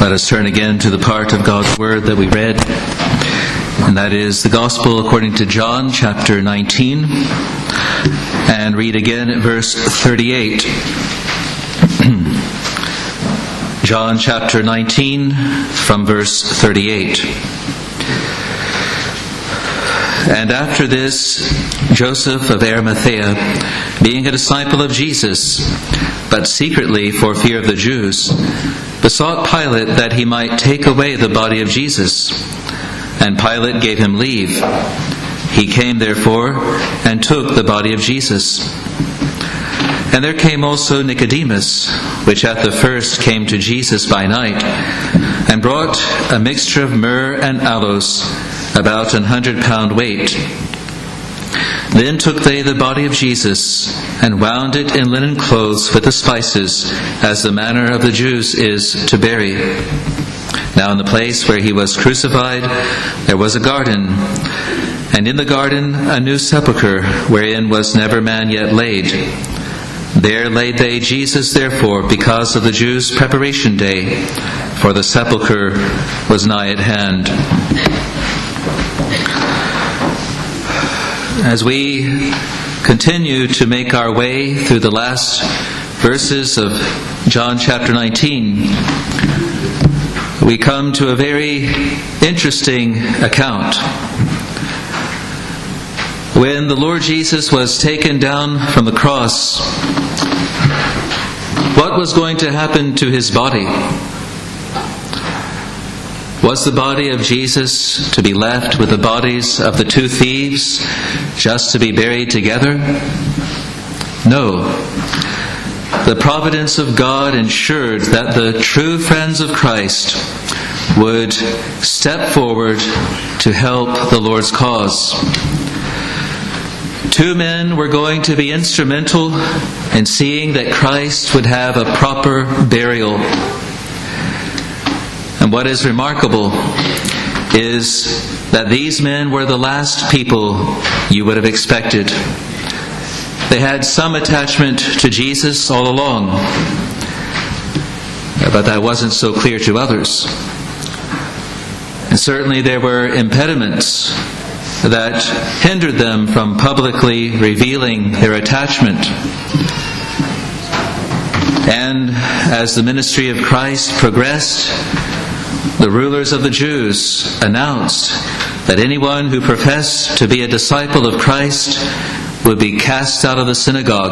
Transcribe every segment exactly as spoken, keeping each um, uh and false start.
Let us turn again to the part of God's Word that we read, and that is the Gospel according to John, chapter nineteen, and read again at verse thirty-eight. John chapter nineteen, from verse thirty-eight. And after this, Joseph of Arimathea, being a disciple of Jesus, but secretly for fear of the Jews, besought Pilate that he might take away the body of Jesus. And Pilate gave him leave. He came therefore and took the body of Jesus. And there came also Nicodemus, which at the first came to Jesus by night, and brought a mixture of myrrh and aloes, about an hundred pound weight. Then took they the body of Jesus, and wound it in linen clothes with the spices, as the manner of the Jews is to bury. Now in the place where he was crucified there was a garden, and in the garden a new sepulchre, wherein was never man yet laid. There laid they Jesus therefore, because of the Jews' preparation day, for the sepulchre was nigh at hand. As we continue to make our way through the last verses of John chapter nineteen, we come to a very interesting account. When the Lord Jesus was taken down from the cross, what was going to happen to his body? Was the body of Jesus to be left with the bodies of the two thieves, just to be buried together? No. The providence of God ensured that the true friends of Christ would step forward to help the Lord's cause. Two men were going to be instrumental in seeing that Christ would have a proper burial. And what is remarkable is that these men were the last people you would have expected. They had some attachment to Jesus all along, but that wasn't so clear to others. And certainly there were impediments that hindered them from publicly revealing their attachment. And as the ministry of Christ progressed, the rulers of the Jews announced that anyone who professed to be a disciple of Christ would be cast out of the synagogue.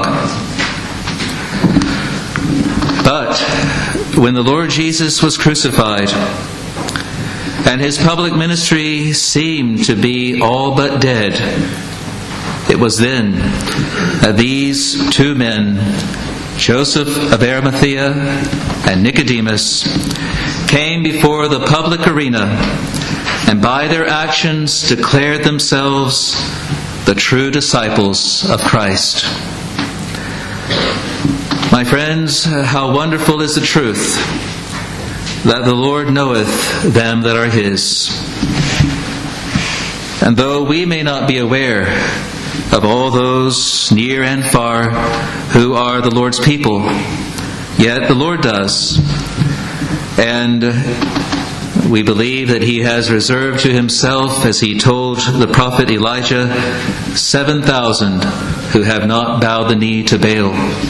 But when the Lord Jesus was crucified, and his public ministry seemed to be all but dead, it was then that these two men, Joseph of Arimathea and Nicodemus, came before the public arena and by their actions declared themselves the true disciples of Christ. My friends, how wonderful is the truth that the Lord knoweth them that are his. And though we may not be aware of all those near and far who are the Lord's people, yet the Lord does. And we believe that he has reserved to himself, as he told the prophet Elijah, seven thousand who have not bowed the knee to Baal.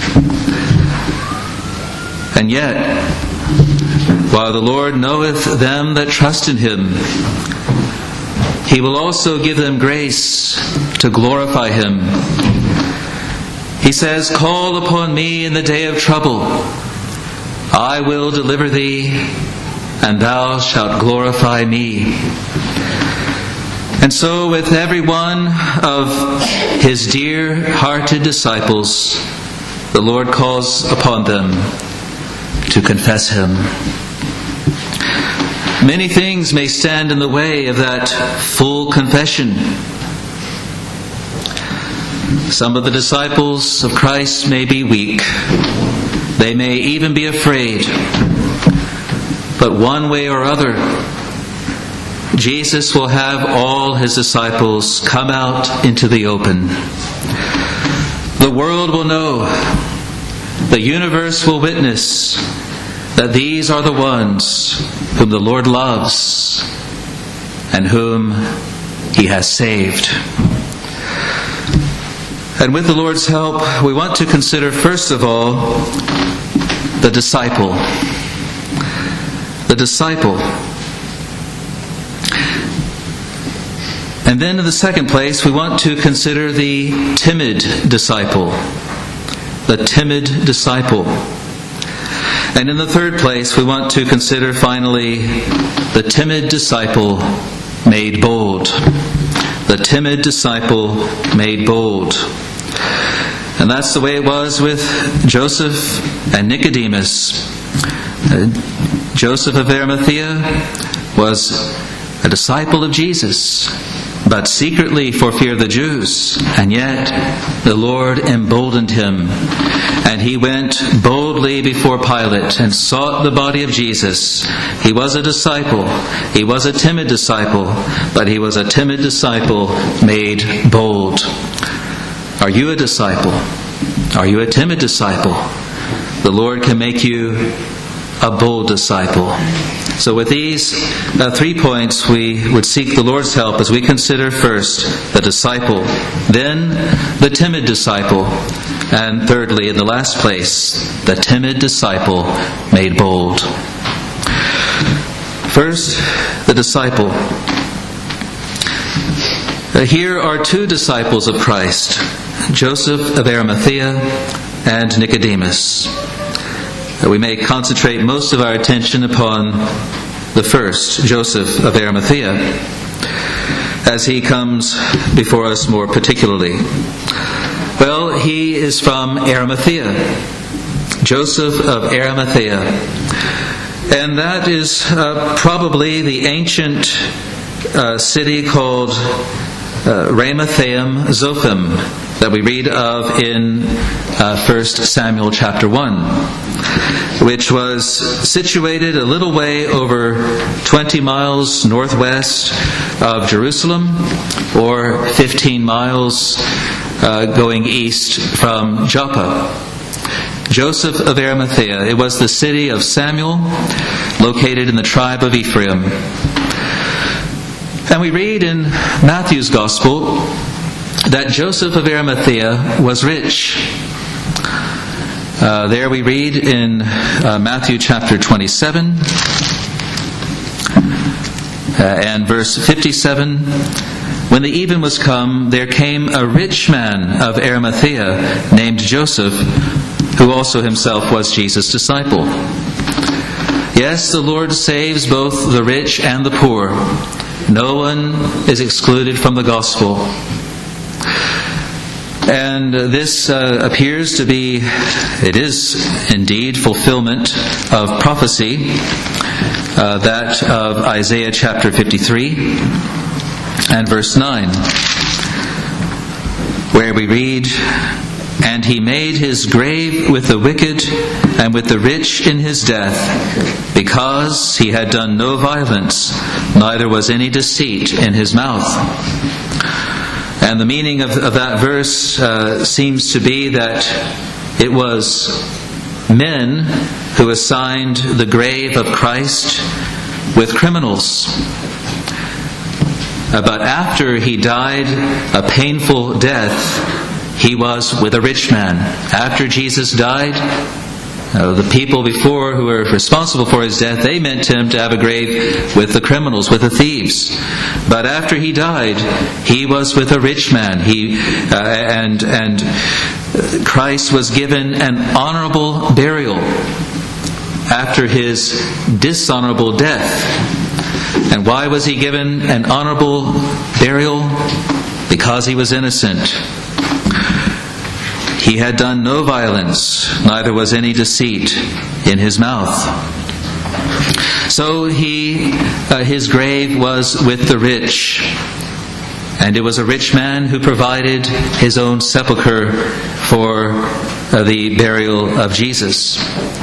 And yet, while the Lord knoweth them that trust in him, he will also give them grace to glorify him. He says, "Call upon me in the day of trouble. I will deliver thee, and thou shalt glorify me." And so with every one of his dear-hearted disciples, the Lord calls upon them to confess him. Many things may stand in the way of that full confession. Some of the disciples of Christ may be weak. They may even be afraid. But one way or other, Jesus will have all his disciples come out into the open. The world will know, the universe will witness that these are the ones whom the Lord loves and whom He has saved. And with the Lord's help, we want to consider first of all the disciple. The disciple. And then in the second place, we want to consider the timid disciple. The timid disciple. And in the third place, we want to consider finally the timid disciple made bold. The timid disciple made bold. And that's the way it was with Joseph and Nicodemus. Uh, Joseph of Arimathea was a disciple of Jesus, but secretly for fear of the Jews. And yet the Lord emboldened him, and he went boldly before Pilate and sought the body of Jesus. He was a disciple. He was a timid disciple, but he was a timid disciple made bold. Are you a disciple? Are you a timid disciple? The Lord can make you a bold disciple. So with these uh, three points, we would seek the Lord's help as we consider first the disciple, then the timid disciple, and thirdly, in the last place, the timid disciple made bold. First, the disciple. Uh, here are two disciples of Christ, Joseph of Arimathea and Nicodemus. We may concentrate most of our attention upon the first, Joseph of Arimathea, as he comes before us more particularly. Well, he is from Arimathea, Joseph of Arimathea. And that is uh, probably the ancient uh, city called uh, Ramathaim Zophim that we read of in uh, First Samuel chapter one, which was situated a little way over twenty miles northwest of Jerusalem, or fifteen miles uh, going east from Joppa. Joseph of Arimathea. It was the city of Samuel, located in the tribe of Ephraim. And we read in Matthew's Gospel that Joseph of Arimathea was rich. Uh, there we read in uh, Matthew chapter twenty-seven uh, and verse fifty-seven, when the even was come, there came a rich man of Arimathea named Joseph, who also himself was Jesus' disciple. Yes, the Lord saves both the rich and the poor. No one is excluded from the gospel. And this uh, appears to be, it is indeed, fulfillment of prophecy, uh, that of Isaiah chapter fifty-three and verse nine, where we read, "And he made his grave with the wicked and with the rich in his death, because he had done no violence, neither was any deceit in his mouth." And the meaning of, of that verse uh, seems to be that it was men who assigned the grave of Christ with criminals. Uh, but after he died a painful death, he was with a rich man. After Jesus died, uh, the people before who were responsible for his death, they meant him to have a grave with the criminals, with the thieves. But after he died, he was with a rich man. He uh, and and Christ was given an honorable burial after his dishonorable death. And why was he given an honorable burial? Because he was innocent. He had done no violence, neither was any deceit in his mouth. So he, uh, his grave was with the rich. And it was a rich man who provided his own sepulchre for uh, the burial of Jesus.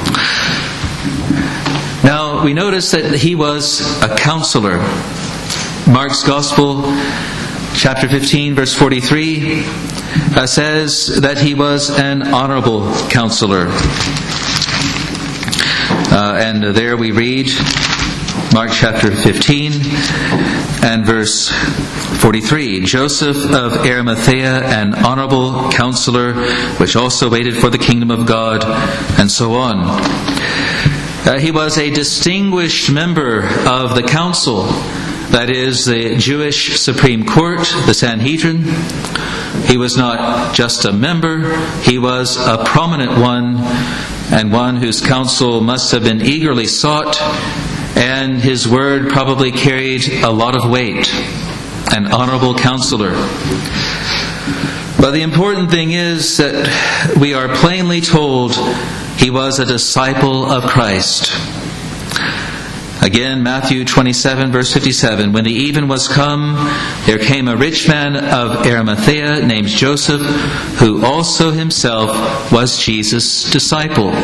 Now, we notice that he was a counselor. Mark's Gospel, chapter fifteen, verse forty-three, uh, says that he was an honorable counselor. Uh, and there we read Mark chapter fifteen and verse forty-three. Joseph of Arimathea, an honorable counselor, which also waited for the kingdom of God, and so on. Uh, he was a distinguished member of the council, that is, the Jewish Supreme Court, the Sanhedrin. He was not just a member, he was a prominent one, and one whose counsel must have been eagerly sought, and his word probably carried a lot of weight. An honorable counselor. But the important thing is that we are plainly told he was a disciple of Christ. Again, Matthew twenty-seven, verse fifty-seven. When the even was come, there came a rich man of Arimathea named Joseph, who also himself was Jesus' disciple.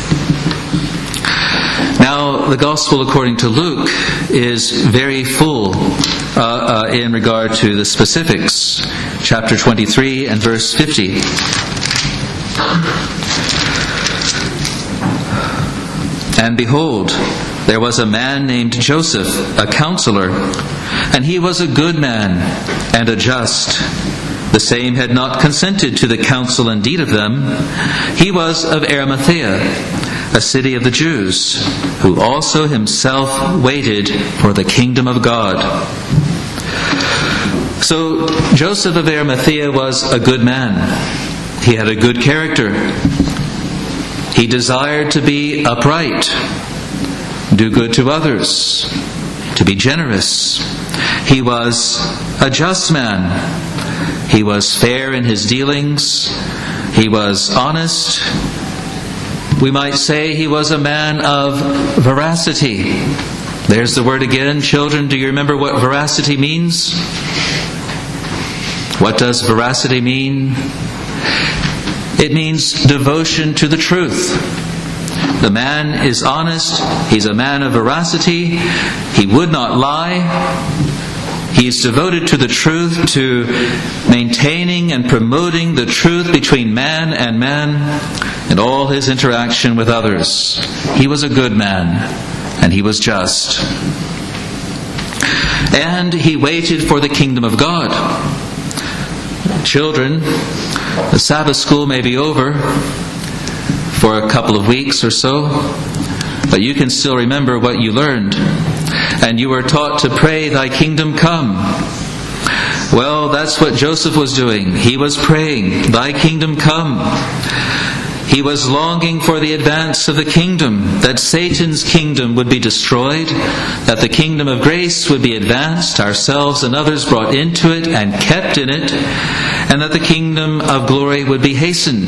Now, the Gospel according to Luke is very full uh, uh, in regard to the specifics. Chapter twenty-three and verse fifty. And behold, there was a man named Joseph, a counselor, and he was a good man and a just. The same had not consented to the counsel and deed of them. He was of Arimathea, a city of the Jews, who also himself waited for the kingdom of God. So Joseph of Arimathea was a good man. He had a good character. He desired to be upright, do good to others, to be generous. He was a just man. He was fair in his dealings. He was honest. We might say he was a man of veracity. There's the word again. Children, do you remember what veracity means? What does veracity mean? It means devotion to the truth. The man is honest. He's a man of veracity. He would not lie. He is devoted to the truth, to maintaining and promoting the truth between man and man in all his interaction with others. He was a good man, and he was just. And he waited for the kingdom of God. Children, the Sabbath school may be over for a couple of weeks or so, but you can still remember what you learned. And you were taught to pray, "Thy kingdom come." Well, that's what Joseph was doing. He was praying, "Thy kingdom come." He was longing for the advance of the kingdom, that Satan's kingdom would be destroyed, that the kingdom of grace would be advanced, ourselves and others brought into it and kept in it, and that the kingdom of glory would be hastened.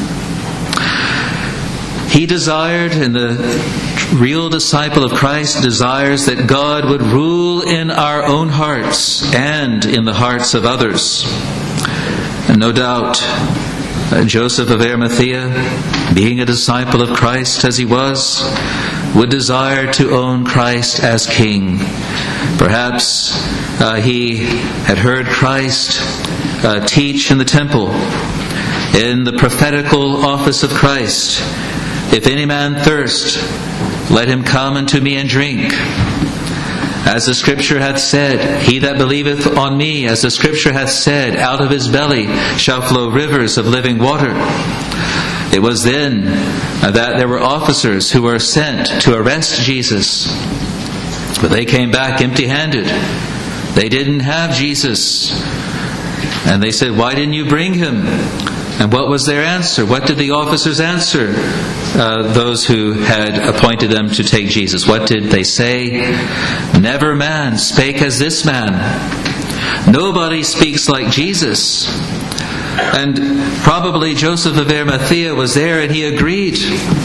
He desired, and the real disciple of Christ desires, that God would rule in our own hearts and in the hearts of others. And no doubt, uh, Joseph of Arimathea, being a disciple of Christ as he was, would desire to own Christ as King. Perhaps uh, he had heard Christ uh, teach in the temple, in the prophetical office of Christ, "If any man thirst, let him come unto me and drink. As the Scripture hath said, he that believeth on me, as the Scripture hath said, out of his belly shall flow rivers of living water." It was then that there were officers who were sent to arrest Jesus. But they came back empty-handed. They didn't have Jesus. And they said, "Why didn't you bring him?" And what was their answer? What did the officers answer uh, those who had appointed them to take Jesus? What did they say? "Never man spake as this man." Nobody speaks like Jesus. And probably Joseph of Arimathea was there, and he agreed.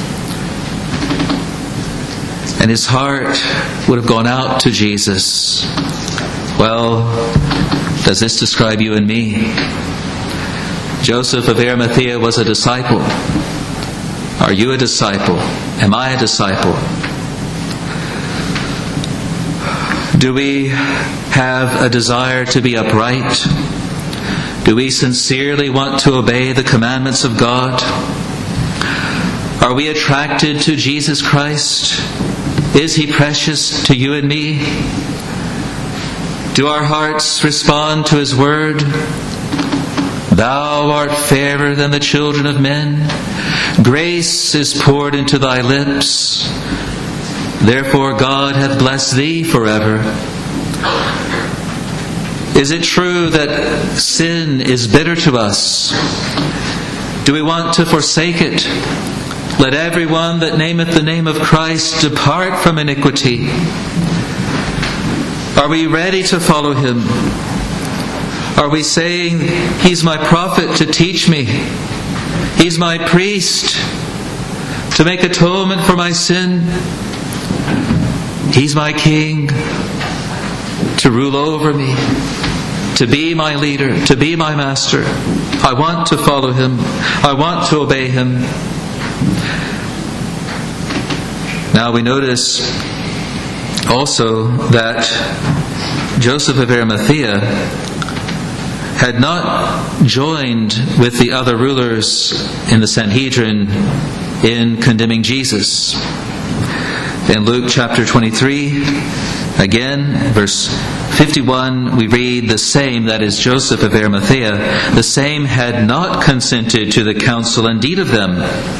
And his heart would have gone out to Jesus. Well, does this describe you and me? Joseph of Arimathea was a disciple. Are you a disciple? Am I a disciple? Do we have a desire to be upright? Do we sincerely want to obey the commandments of God? Are we attracted to Jesus Christ? Is He precious to you and me? Do our hearts respond to His word? Thou art fairer than the children of men. Grace is poured into thy lips. Therefore God hath blessed thee forever. Is it true that sin is bitter to us? Do we want to forsake it? Let everyone that nameth the name of Christ depart from iniquity. Are we ready to follow Him? Are we saying, He's my prophet to teach me? He's my priest to make atonement for my sin? He's my king to rule over me, to be my leader, to be my master. I want to follow Him. I want to obey Him. Now we notice also that Joseph of Arimathea had not joined with the other rulers in the Sanhedrin in condemning Jesus. In Luke chapter twenty-three, again, verse fifty-one, we read, the same, that is Joseph of Arimathea, the same had not consented to the counsel and deed of them.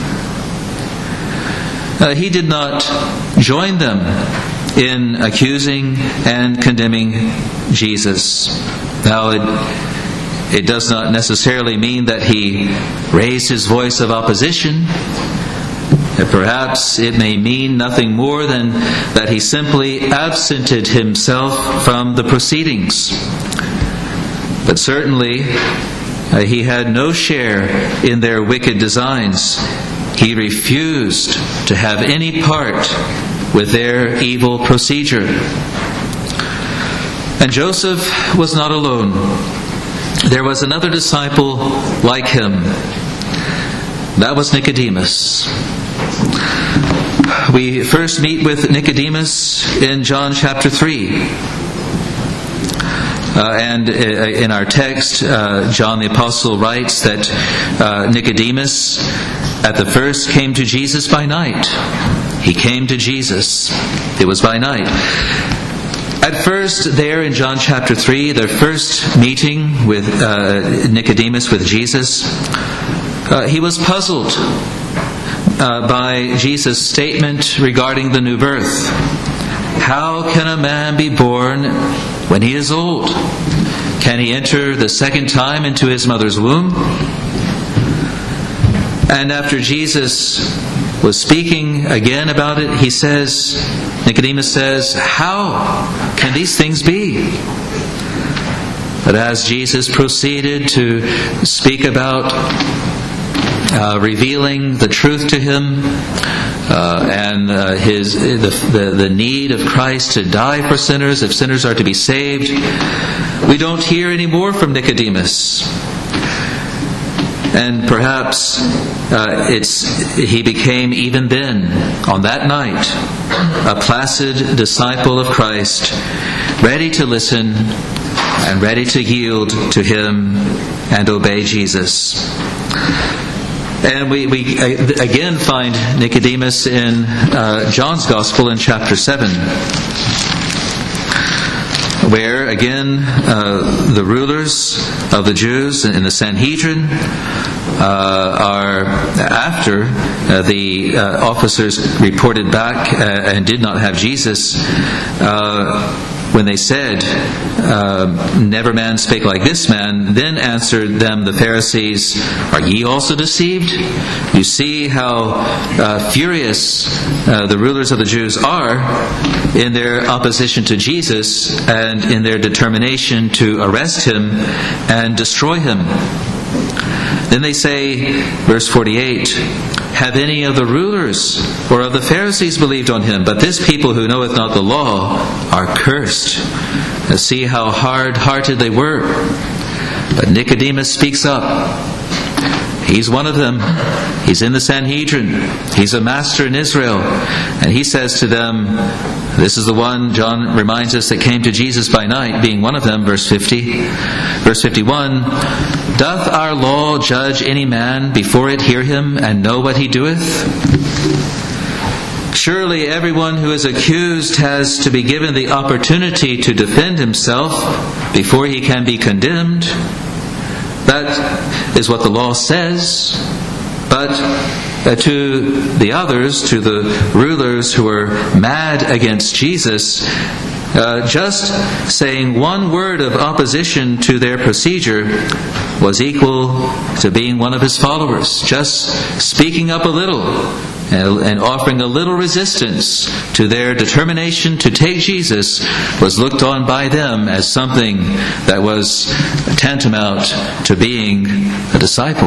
Uh, he did not join them in accusing and condemning Jesus. Now, it, it does not necessarily mean that he raised his voice of opposition. Perhaps it may mean nothing more than that he simply absented himself from the proceedings. But certainly, uh, he had no share in their wicked designs. He refused to have any part with their evil procedure. And Joseph was not alone. There was another disciple like him. That was Nicodemus. We first meet with Nicodemus in John chapter three. Uh, and in our text, uh, John the Apostle writes that uh, Nicodemus at the first came to Jesus by night. He came to Jesus. It was by night. At first, there in John chapter three, their first meeting with uh, Nicodemus with Jesus, uh, he was puzzled uh, by Jesus' statement regarding the new birth. How can a man be born when he is old? Can he enter the second time into his mother's womb? And after Jesus was speaking again about it, he says, Nicodemus says, how can these things be? But as Jesus proceeded to speak about uh, revealing the truth to him, uh, and uh, his the, the the need of Christ to die for sinners if sinners are to be saved, we don't hear any more from Nicodemus. And perhaps uh, it's he became even then, on that night, a placid disciple of Christ, ready to listen and ready to yield to Him and obey Jesus. And we, we again find Nicodemus in uh, John's Gospel in chapter seven, where again uh, the rulers of the Jews in the Sanhedrin uh, are, after uh, the uh, officers reported back uh, and did not have Jesus, uh, when they said, uh, never man spake like this man, then answered them the Pharisees, are ye also deceived? You see how uh, furious uh, the rulers of the Jews are in their opposition to Jesus and in their determination to arrest Him and destroy Him. Then they say, verse forty-eight, have any of the rulers or of the Pharisees believed on Him? But this people who knoweth not the law are cursed. Now see how hard-hearted they were. But Nicodemus speaks up. He's one of them. He's in the Sanhedrin. He's a master in Israel. And he says to them, This is the one, John reminds us, that came to Jesus by night, being one of them, verse fifty. Verse fifty-one, doth our law judge any man before it hear him, and know what he doeth? Surely everyone who is accused has to be given the opportunity to defend himself before he can be condemned. That is what the law says. But uh, to the others, to the rulers who were mad against Jesus, uh, just saying one word of opposition to their procedure was equal to being one of his followers. Just speaking up a little and offering a little resistance to their determination to take Jesus was looked on by them as something that was tantamount to being a disciple.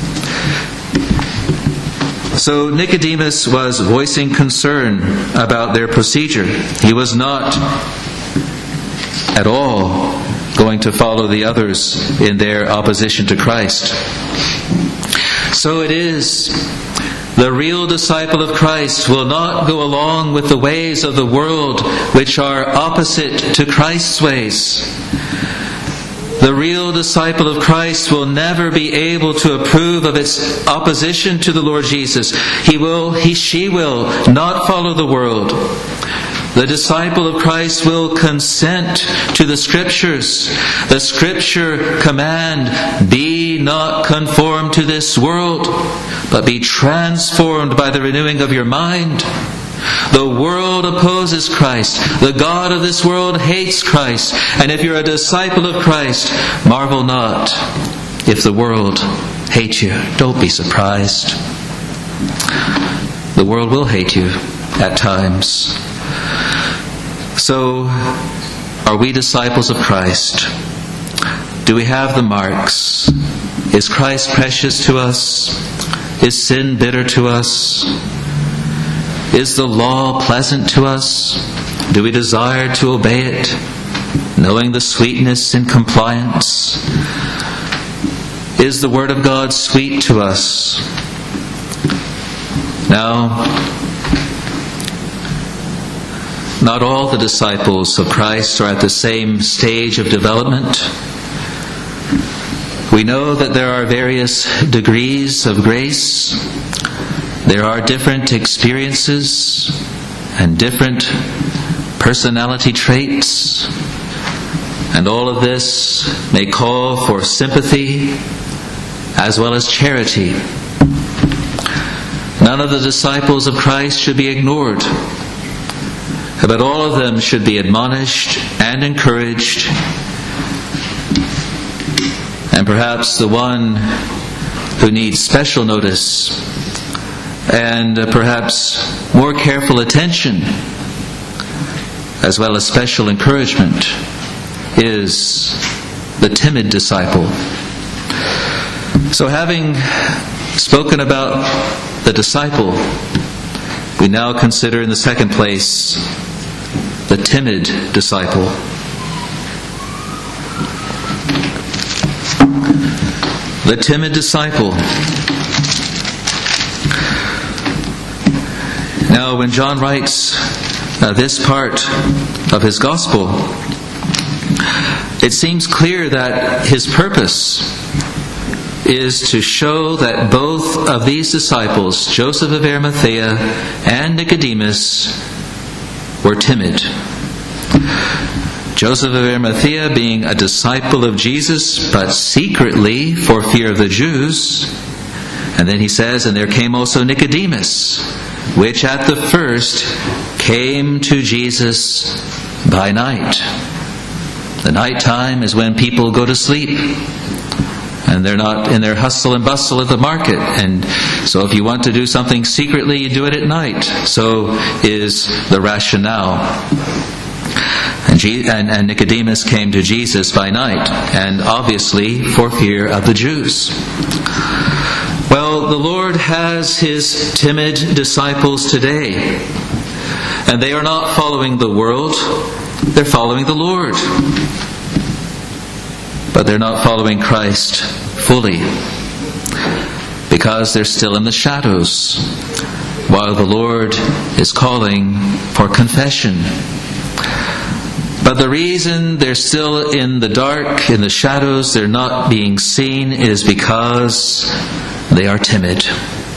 So Nicodemus was voicing concern about their procedure. He was not at all going to follow the others in their opposition to Christ. So it is, the real disciple of Christ will not go along with the ways of the world which are opposite to Christ's ways. The real disciple of Christ will never be able to approve of its opposition to the Lord Jesus. He will, he, she will not follow the world. The disciple of Christ will consent to the Scriptures. The Scripture command, be not conformed to this world, but be transformed by the renewing of your mind. The world opposes Christ. The God of this world hates Christ. And if you're a disciple of Christ, marvel not if the world hates you. Don't be surprised. The world will hate you at times. So, are we disciples of Christ? Do we have the marks? Is Christ precious to us? Is sin bitter to us? Is the law pleasant to us? Do we desire to obey it, knowing the sweetness in compliance? Is the Word of God sweet to us? Now, not all the disciples of Christ are at the same stage of development. We know that there are various degrees of grace. There are different experiences and different personality traits. And all of this may call for sympathy as well as charity. None of the disciples of Christ should be ignored, but all of them should be admonished and encouraged. And perhaps the one who needs special notice and perhaps more careful attention, as well as special encouragement, is the timid disciple. So, having spoken about the disciple, we now consider in the second place the timid disciple. The timid disciple. Now, when John writes uh, this part of his gospel, it seems clear that his purpose is to show that both of these disciples, Joseph of Arimathea and Nicodemus, were timid. Joseph of Arimathea being a disciple of Jesus, but secretly for fear of the Jews. And then he says, and there came also Nicodemus, which at the first came to Jesus by night. The night time is when people go to sleep, and they're not in their hustle and bustle at the market. And so if you want to do something secretly, you do it at night. So is the rationale. And, Je- and, and Nicodemus came to Jesus by night, and obviously for fear of the Jews. Well, the Lord has His timid disciples today, and they are not following the world, they're following the Lord. But they're not following Christ fully, because they're still in the shadows. while the Lord is calling for confession. But the reason they're still in the dark, in the shadows, they're not being seen, is because they are timid.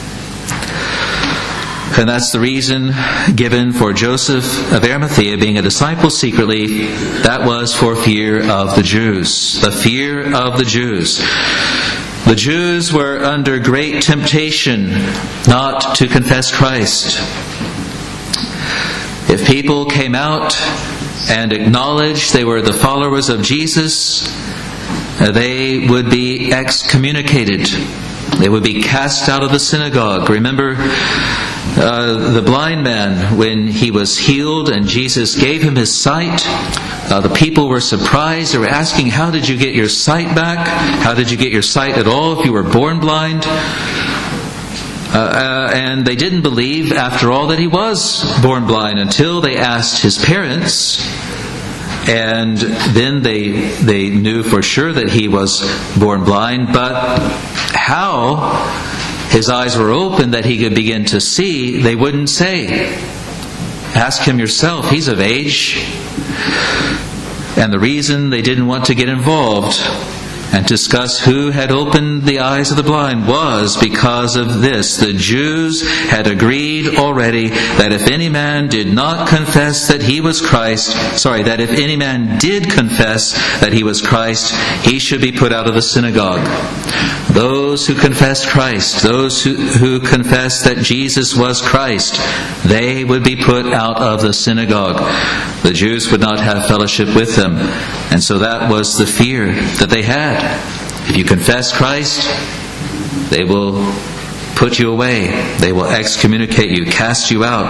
And that's the reason given for Joseph of Arimathea being a disciple secretly. That was for fear of the Jews. The fear of the Jews. The Jews were under great temptation not to confess Christ. If people came out and acknowledged they were the followers of Jesus, they would be excommunicated. They would be cast out of the synagogue. Remember uh, the blind man, when he was healed and Jesus gave him his sight, uh, the people were surprised. They were asking, how did you get your sight back? How did you get your sight at all if you were born blind? Uh, uh, and they didn't believe, after all, that he was born blind until they asked his parents. And then they they knew for sure that he was born blind. But how his eyes were open that he could begin to see, they wouldn't say. Ask him yourself, he's of age. And the reason they didn't want to get involved and discuss who had opened the eyes of the blind was because of this. The Jews had agreed already that if any man did not confess that he was Christ, sorry, that if any man did confess that he was Christ, he should be put out of the synagogue. Those who confessed Christ, those who, who confessed that Jesus was Christ, they would be put out of the synagogue. The Jews would not have fellowship with them. And so that was the fear that they had. If you confess Christ, they will put you away. They will excommunicate you, cast you out.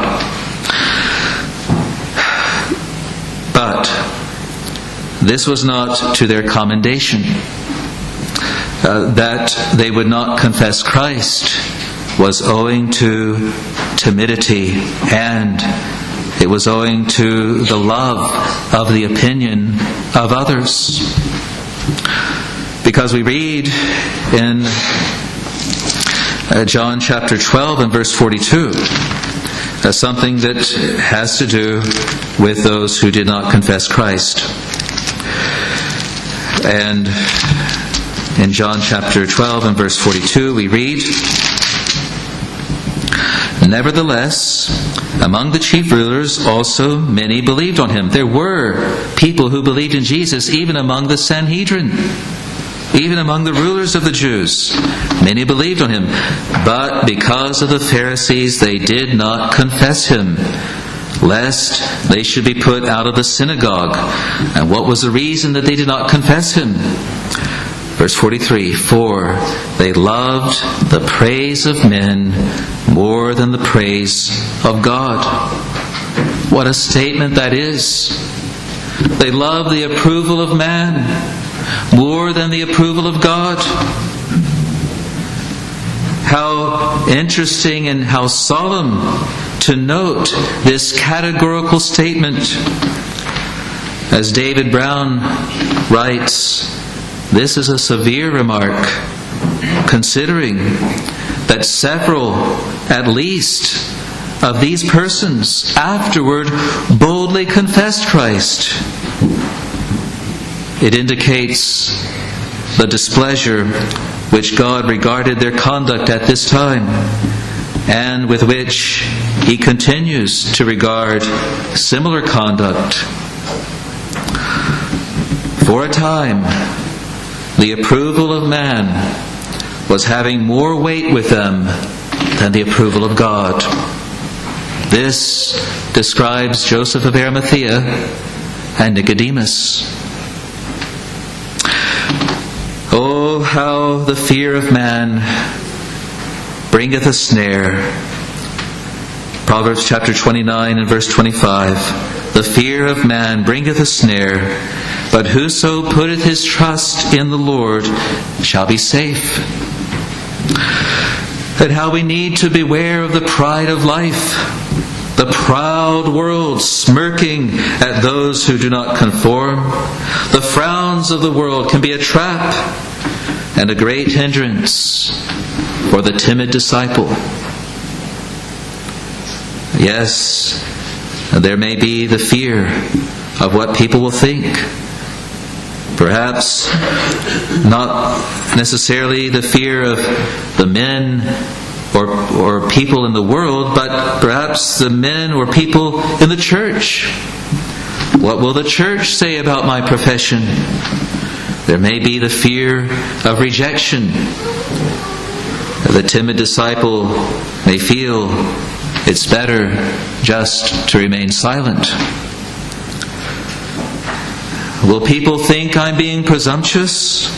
But this was not to their commendation. Uh, that they would not confess Christ was owing to timidity, and it was owing to the love of the opinion of others. Because we read in uh, John chapter twelve and verse forty-two, uh, something that has to do with those who did not confess Christ. And in John chapter twelve and verse forty-two we read, "Nevertheless, among the chief rulers also many believed on him." There were people who believed in Jesus, even among the Sanhedrin, even among the rulers of the Jews. Many believed on him. But because of the Pharisees, they did not confess him, lest they should be put out of the synagogue. And what was the reason that they did not confess him? Verse forty-three, "For they loved the praise of men more than the praise of God." What a statement that is. They love the approval of man more than the approval of God. How interesting and how solemn to note this categorical statement. As David Brown writes, this is a severe remark, considering that several, at least, of these persons afterward boldly confessed Christ. It indicates the displeasure which God regarded their conduct at this time, and with which He continues to regard similar conduct. For a time, the approval of man was having more weight with them than the approval of God. This describes Joseph of Arimathea and Nicodemus. Oh, how the fear of man bringeth a snare. Proverbs chapter twenty-nine and verse twenty-five. The fear of man bringeth a snare, but whoso putteth his trust in the Lord shall be safe. And how we need to beware of the pride of life, the proud world smirking at those who do not conform. The frowns of the world can be a trap and a great hindrance for the timid disciple. Yes, there may be the fear of what people will think. Perhaps not necessarily the fear of the men or, or people in the world, but perhaps the men or people in the church. What will the church say about my profession? There may be the fear of rejection. The timid disciple may feel it's better just to remain silent. Will people think I'm being presumptuous?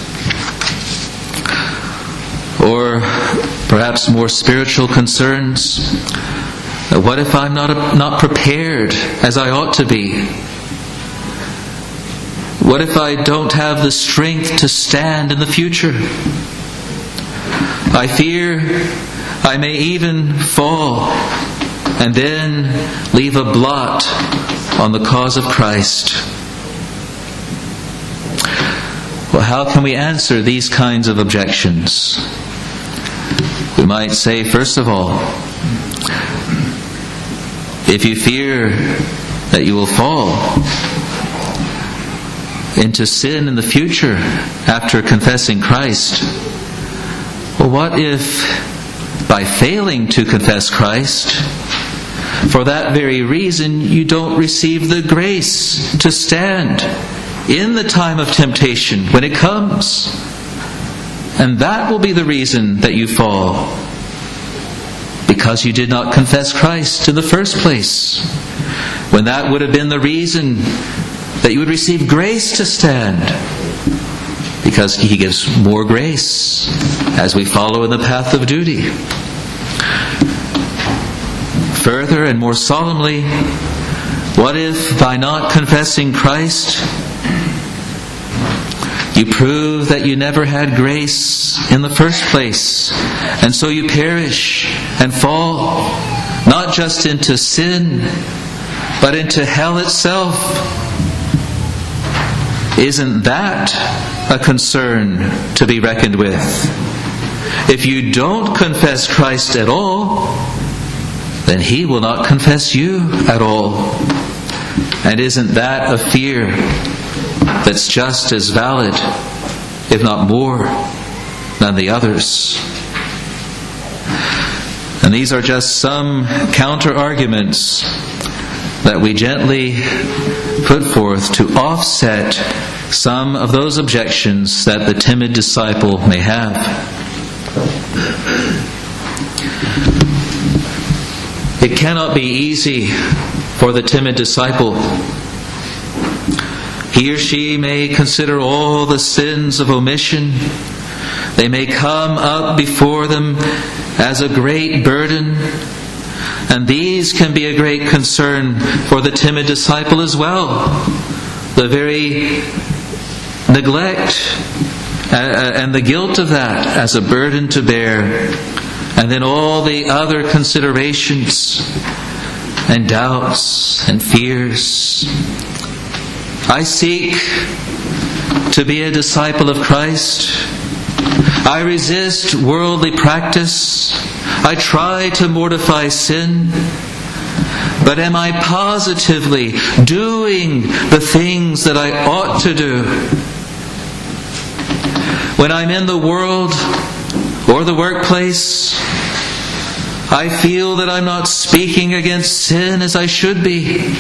Or perhaps more spiritual concerns? What if I'm not not prepared as I ought to be? What if I don't have the strength to stand in the future? I fear I may even fall and then leave a blot on the cause of Christ. Well, how can we answer these kinds of objections? We might say, first of all, if you fear that you will fall into sin in the future after confessing Christ, well, what if by failing to confess Christ, for that very reason you don't receive the grace to stand in the time of temptation when it comes? And that will be the reason that you fall, because you did not confess Christ in the first place, when that would have been the reason that you would receive grace to stand, because He gives more grace as we follow in the path of duty. Further and more solemnly, what if by not confessing Christ you prove that you never had grace in the first place, and so you perish and fall, not just into sin, but into hell itself? Isn't that a concern to be reckoned with? If you don't confess Christ at all, then He will not confess you at all. And isn't that a fear that's just as valid, if not more, than the others? And these are just some counter-arguments that we gently put forth to offset some of those objections that the timid disciple may have. It cannot be easy for the timid disciple. He or she may consider all the sins of omission. They may come up before them as a great burden, and these can be a great concern for the timid disciple as well. The very neglect and the guilt of that as a burden to bear, and then all the other considerations and doubts and fears. I seek to be a disciple of Christ. I resist worldly practice. I try to mortify sin. But am I positively doing the things that I ought to do? When I'm in the world or the workplace, I feel that I'm not speaking against sin as I should be.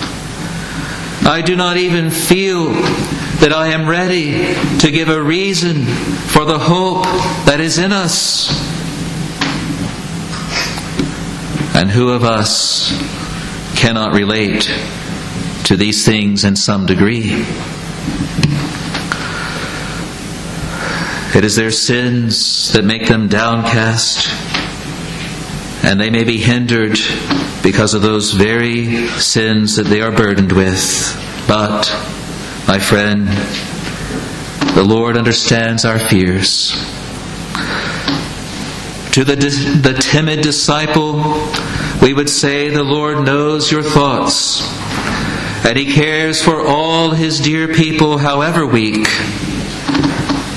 I do not even feel that I am ready to give a reason for the hope that is in us. And who of us cannot relate to these things in some degree? It is their sins that make them downcast, and they may be hindered because of those very sins that they are burdened with. But, my friend, the Lord understands our fears. To the, the timid disciple, we would say, the Lord knows your thoughts, and He cares for all His dear people, however weak.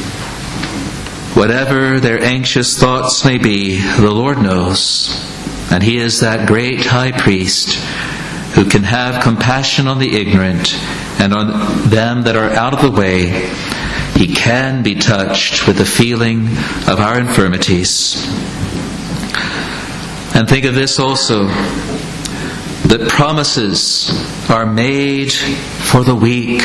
Whatever their anxious thoughts may be, the Lord knows, And he is that great high priest who can have compassion on the ignorant and on them that are out of the way. He can be touched with the feeling of our infirmities. And think of this also, that promises are made for the weak.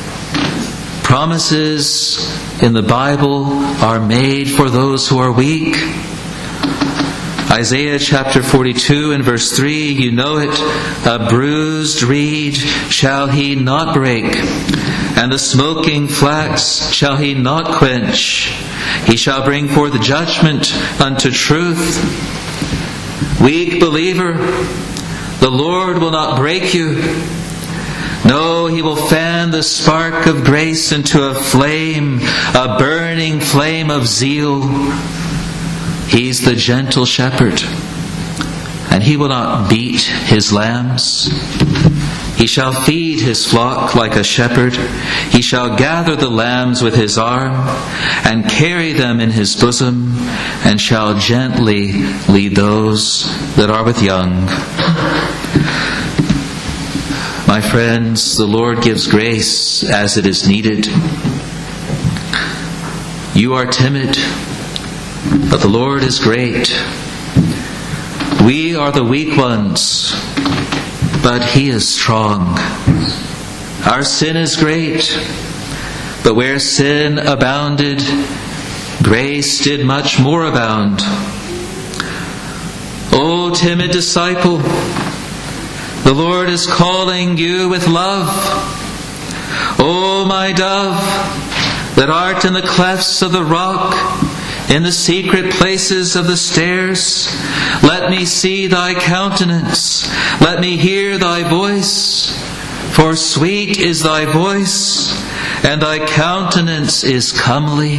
Promises in the Bible are made for those who are weak. Isaiah chapter forty-two and verse three, you know it, a bruised reed shall he not break, and the smoking flax shall he not quench. He shall bring forth judgment unto truth. Weak believer, the Lord will not break you. No, He will fan the spark of grace into a flame, a burning flame of zeal. He's the gentle shepherd, and He will not beat His lambs. He shall feed His flock like a shepherd. He shall gather the lambs with His arm, and carry them in His bosom, and shall gently lead those that are with young. My friends, the Lord gives grace as it is needed. You are timid, but the Lord is great. We are the weak ones, but He is strong. Our sin is great, but where sin abounded, grace did much more abound. O timid disciple, the Lord is calling you with love. O my dove, that art in the clefts of the rock, in the secret places of the stairs, let me see thy countenance, let me hear thy voice. For sweet is thy voice, and thy countenance is comely.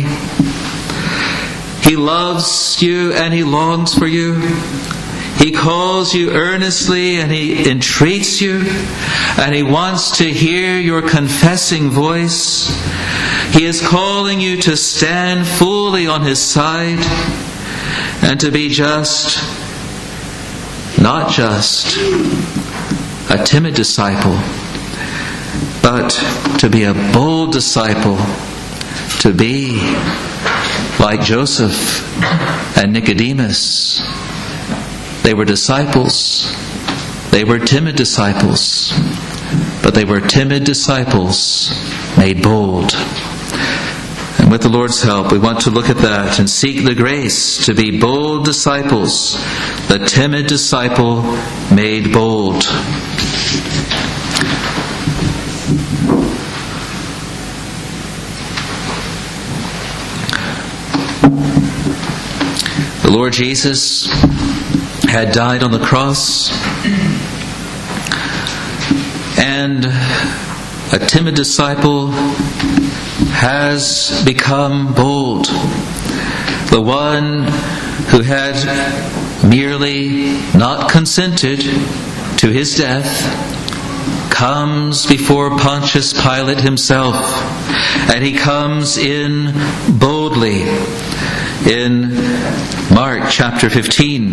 He loves you and He longs for you. He calls you earnestly and He entreats you, and He wants to hear your confessing voice. He is calling you to stand fully on His side and to be just, not just a timid disciple, but to be a bold disciple, to be like Joseph and Nicodemus. They were disciples. They were timid disciples. But they were timid disciples made bold. And with the Lord's help, we want to look at that and seek the grace to be bold disciples. The timid disciple made bold. The Lord Jesus had died on the cross, and a timid disciple has become bold. The one who had merely not consented to His death comes before Pontius Pilate himself, and he comes in boldly. In Mark chapter fifteen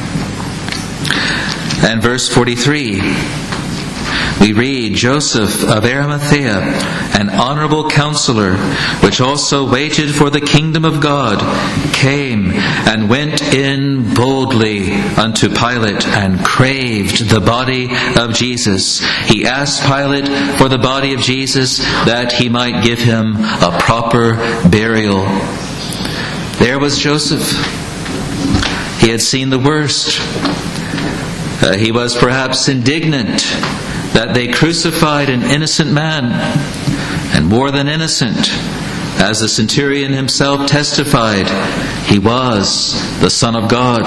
and verse forty-three, we read, Joseph of Arimathea, an honorable counselor, which also waited for the kingdom of God, came and went in boldly unto Pilate and craved the body of Jesus. He asked Pilate for the body of Jesus that he might give him a proper burial. There was Joseph. He had seen the worst. Uh, he was perhaps indignant that they crucified an innocent man, and more than innocent, as the centurion himself testified, he was the Son of God.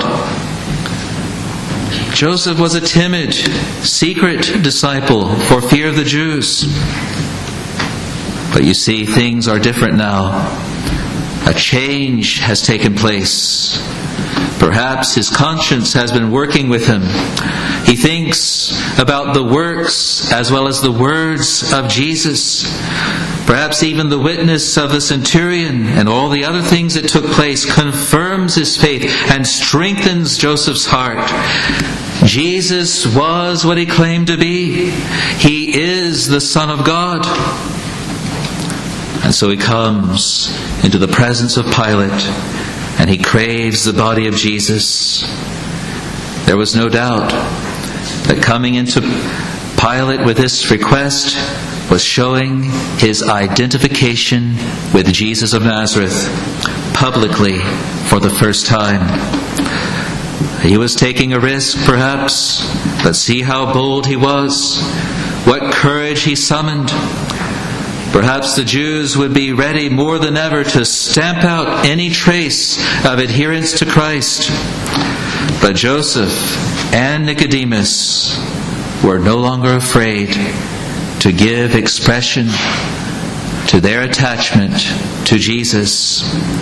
Joseph was a timid, secret disciple for fear of the Jews. But you see, things are different now. a change has taken place. Perhaps his conscience has been working with him. He thinks about the works as well as the words of Jesus. Perhaps even the witness of the centurion and all the other things that took place confirms his faith and strengthens Joseph's heart. Jesus was what he claimed to be. He is the Son of God. And so he comes into the presence of Pilate, and he craves the body of Jesus. There was no doubt that coming into Pilate with this request was showing his identification with Jesus of Nazareth publicly for the first time. He was taking a risk, perhaps, but see how bold he was, what courage he summoned. Perhaps the Jews would be ready more than ever to stamp out any trace of adherence to Christ. But Joseph and Nicodemus were no longer afraid to give expression to their attachment to Jesus.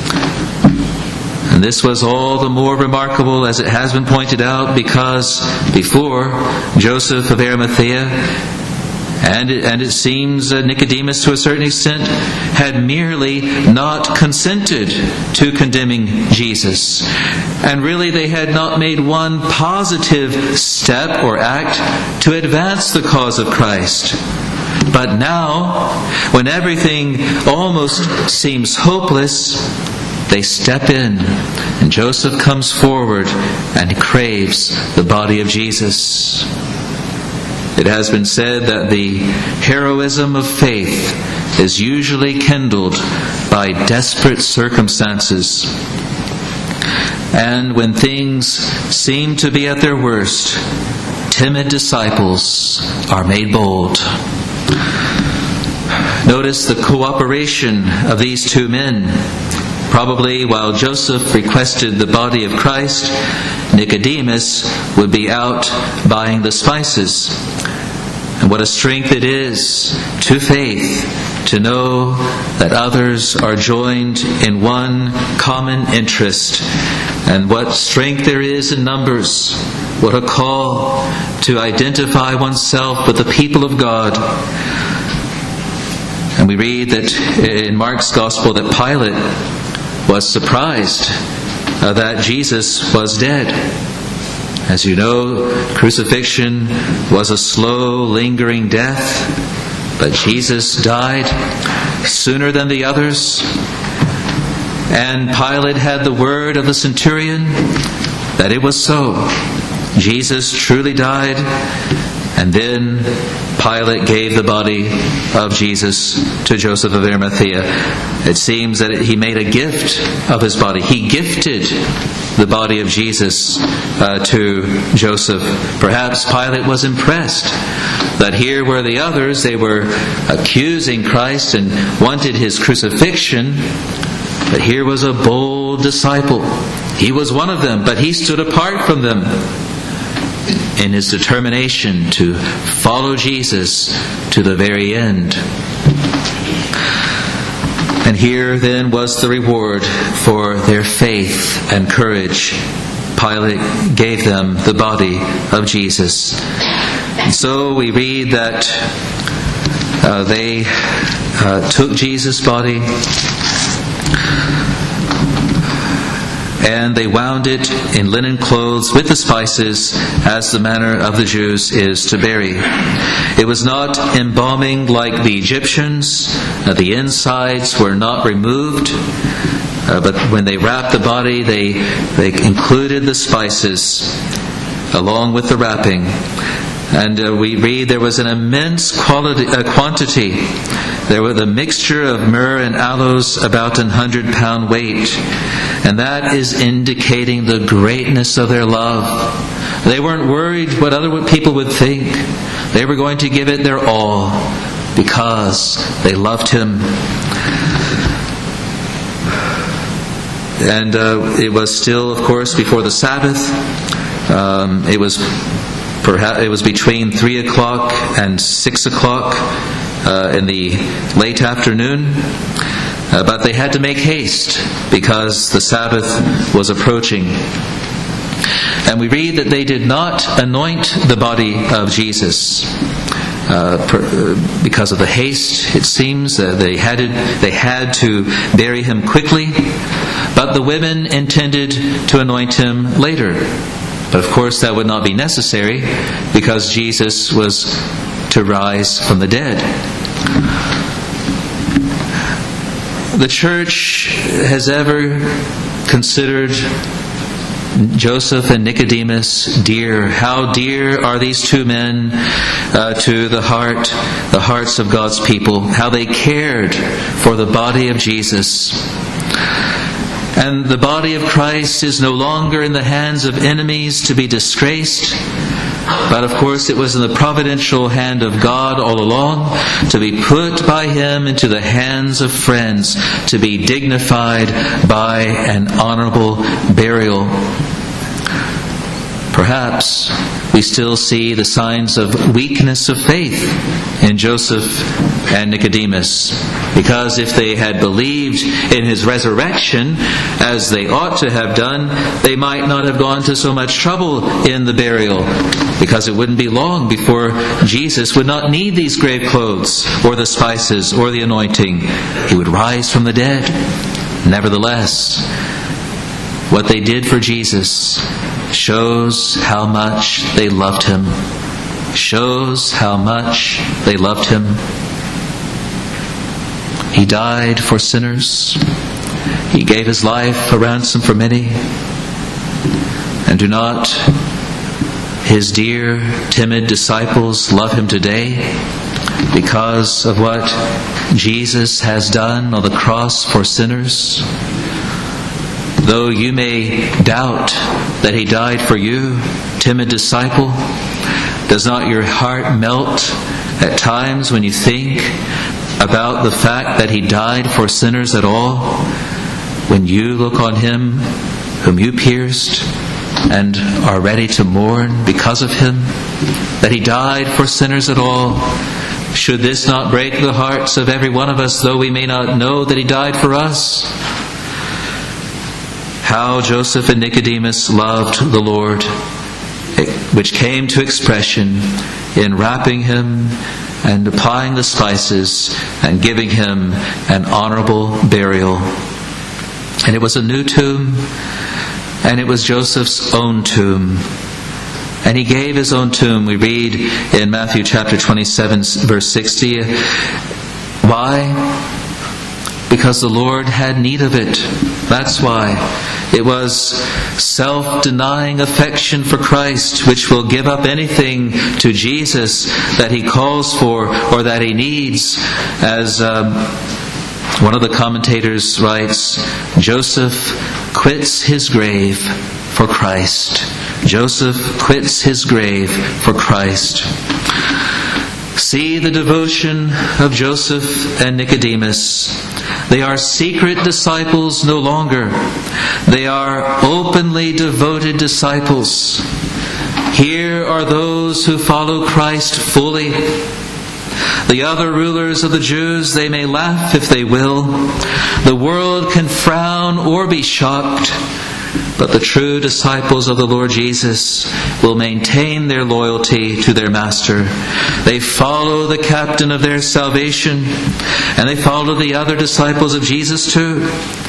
And this was all the more remarkable, as it has been pointed out, because before, Joseph of Arimathea, and it, and it seems uh, Nicodemus to a certain extent, had merely not consented to condemning Jesus. And really they had not made one positive step or act to advance the cause of Christ. But now, when everything almost seems hopeless, they step in, and Joseph comes forward and craves the body of Jesus. It has been said that the heroism of faith is usually kindled by desperate circumstances. And when things seem to be at their worst, timid disciples are made bold. Notice the cooperation of these two men. Probably while Joseph requested the body of Christ, Nicodemus would be out buying the spices. And what a strength it is to faith to know that others are joined in one common interest. And what strength there is in numbers. What a call to identify oneself with the people of God. And we read that in Mark's Gospel that Pilate was surprised uh, that Jesus was dead. As you know, crucifixion was a slow, lingering death, but Jesus died sooner than the others. And Pilate had the word of the centurion that it was so. Jesus truly died, and then Pilate gave the body of Jesus to Joseph of Arimathea. It seems that he made a gift of his body. He gifted the body of Jesus uh, to Joseph. Perhaps Pilate was impressed that here were the others. They were accusing Christ and wanted his crucifixion. But here was a bold disciple. He was one of them, but he stood apart from them in his determination to follow Jesus to the very end. And here then was the reward for their faith and courage. Pilate gave them the body of Jesus. And so we read that uh, they uh, took Jesus' body and they wound it in linen clothes with the spices, as the manner of the Jews is to bury. It was not embalming like the Egyptians. Uh, the insides were not removed. Uh, but when they wrapped the body, they, they included the spices along with the wrapping. And uh, we read there was an immense quality, uh, quantity. There was a mixture of myrrh and aloes, about an hundred pound weight. And that is indicating the greatness of their love. They weren't worried what other people would think. They were going to give it their all because they loved Him. And uh, it was still, of course, before the Sabbath. Um, it was perhaps it was between three o'clock and six o'clock uh, in the late afternoon. Uh, but they had to make haste because the Sabbath was approaching. And we read that they did not anoint the body of Jesus. Uh, per, because of the haste, it seems that they had to, they had to bury him quickly, but the women intended to anoint him later. But of course that would not be necessary because Jesus was to rise from the dead. The church has ever considered Joseph and Nicodemus dear. How dear are these two men uh, to the heart, the hearts of God's people. How they cared for the body of Jesus. And the body of Christ is no longer in the hands of enemies to be disgraced. But of course it was in the providential hand of God all along to be put by Him into the hands of friends, to be dignified by an honorable burial. Perhaps we still see the signs of weakness of faith in Joseph and Nicodemus, because if they had believed in His resurrection as they ought to have done, they might not have gone to so much trouble in the burial, because it wouldn't be long before Jesus would not need these grave clothes or the spices or the anointing. He would rise from the dead. Nevertheless, what they did for Jesus shows how much they loved Him. Shows how much they loved Him. He died for sinners. He gave His life a ransom for many. And do not His dear, timid disciples love Him today because of what Jesus has done on the cross for sinners? Though you may doubt that He died for you, timid disciple, does not your heart melt at times when you think about the fact that He died for sinners at all? When you look on Him whom you pierced and are ready to mourn because of Him, that He died for sinners at all, should this not break the hearts of every one of us, though we may not know that He died for us? How Joseph and Nicodemus loved the Lord, which came to expression in wrapping Him and applying the spices and giving Him an honorable burial. And it was a new tomb, and it was Joseph's own tomb. And he gave his own tomb. We read in Matthew chapter twenty-seven, verse sixty. Why? Because the Lord had need of it. That's why. It was self-denying affection for Christ, which will give up anything to Jesus that He calls for or that He needs. As um, one of the commentators writes, Joseph quits his grave for Christ. Joseph quits his grave for Christ. See the devotion of Joseph and Nicodemus. They are secret disciples no longer. They are openly devoted disciples. Here are those who follow Christ fully. The other rulers of the Jews, they may laugh if they will. The world can frown or be shocked. But the true disciples of the Lord Jesus will maintain their loyalty to their Master. They follow the captain of their salvation, and they follow the other disciples of Jesus too.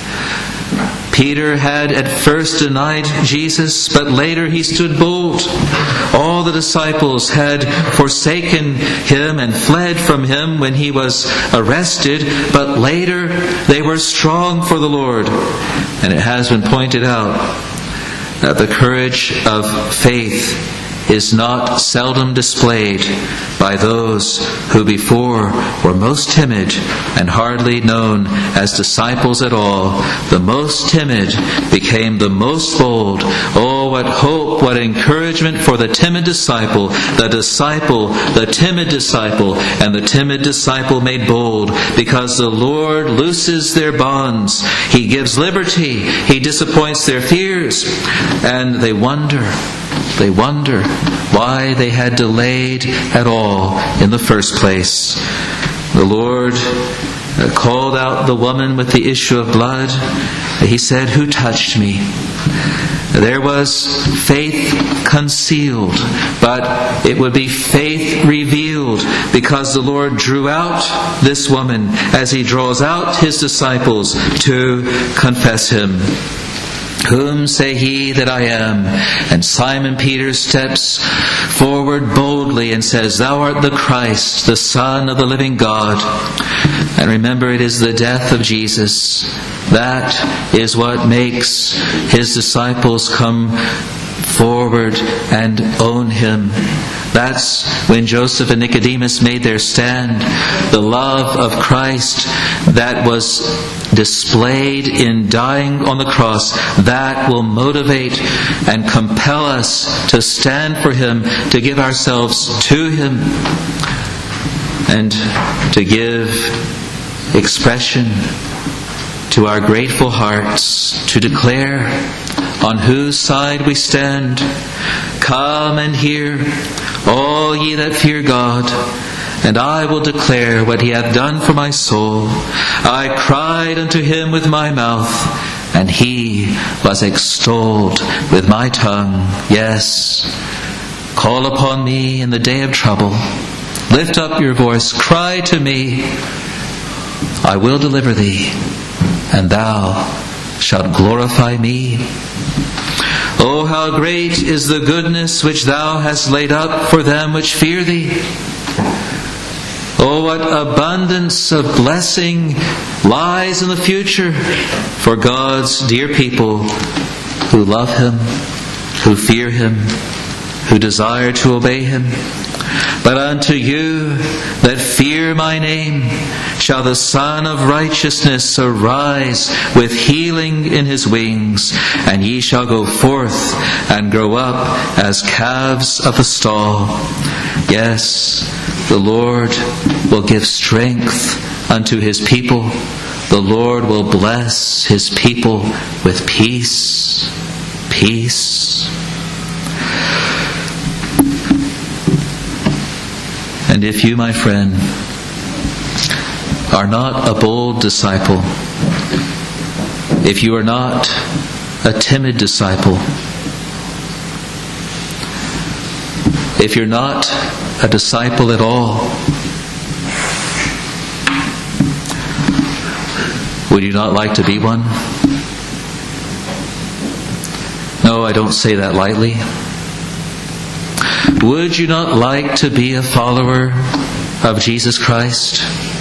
Peter had at first denied Jesus, but later he stood bold. All the disciples had forsaken Him and fled from Him when He was arrested, but later they were strong for the Lord. And it has been pointed out that the courage of faith is not seldom displayed by those who before were most timid and hardly known as disciples at all. The most timid became the most bold. Oh, what hope, what encouragement for the timid disciple, the disciple, the timid disciple, and the timid disciple made bold, because the Lord looses their bonds. He gives liberty. He disappoints their fears. And they wonder, They wonder why they had delayed at all in the first place. The Lord called out the woman with the issue of blood, he said, "Who touched me?" There was faith concealed, but it would be faith revealed, because the Lord drew out this woman as he draws out his disciples to confess him. "Whom say ye that I am?" And Simon Peter steps forward boldly and says, "Thou art the Christ, the Son of the living God." And remember, it is the death of Jesus that is what makes his disciples come forward and own him. That's when Joseph and Nicodemus made their stand. The love of Christ that was displayed in dying on the cross, that will motivate and compel us to stand for him, to give ourselves to him, and to give expression to our grateful hearts, to declare on whose side we stand. "Come and hear, all ye that fear God, and I will declare what he hath done for my soul. I cried unto him with my mouth, and he was extolled with my tongue. Yes, call upon me in the day of trouble. Lift up your voice, cry to me. I will deliver thee, and thou shalt glorify me. Oh, how great is the goodness which thou hast laid up for them which fear thee. Oh, what abundance of blessing lies in the future for God's dear people who love him, who fear him, who desire to obey him. But unto you that fear my name shall the Son of Righteousness arise with healing in his wings, and ye shall go forth and grow up as calves of a stall. Yes, the Lord will give strength unto his people. The Lord will bless his people with peace, peace. And if you, my friend, are not a bold disciple, if you are not a timid disciple, if you're not a disciple at all, would you not like to be one? No, I don't say that lightly. Would you not like to be a follower of Jesus Christ?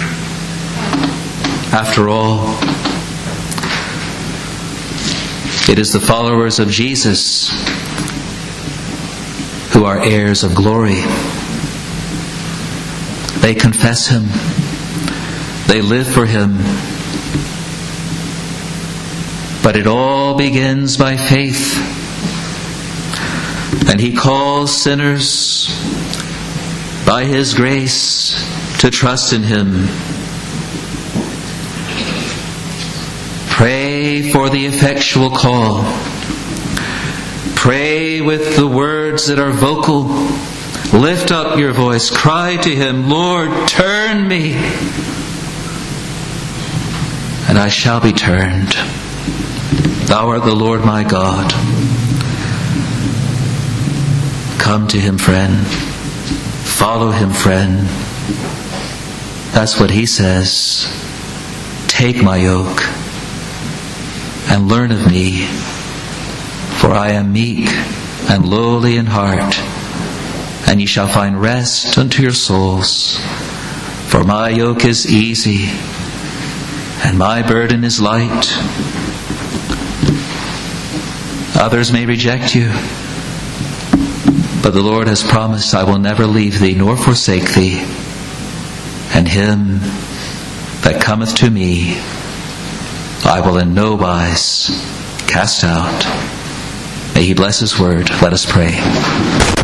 After all, it is the followers of Jesus who are heirs of glory. They confess him. They live for him. But it all begins by faith. And he calls sinners by his grace to trust in him. Pray for the effectual call. Pray with the words that are vocal. Lift up your voice. Cry to him, Lord, turn me, and I shall be turned. Thou art the Lord my God. Come to him, friend. Follow him, friend. That's what he says. Take my yoke and learn of me, for I am meek and lowly in heart, and ye shall find rest unto your souls. For my yoke is easy and my burden is light. Others may reject you, but the Lord has promised, I will never leave thee nor forsake thee. And him that cometh to me, I will in no wise cast out. May he bless his word. Let us pray.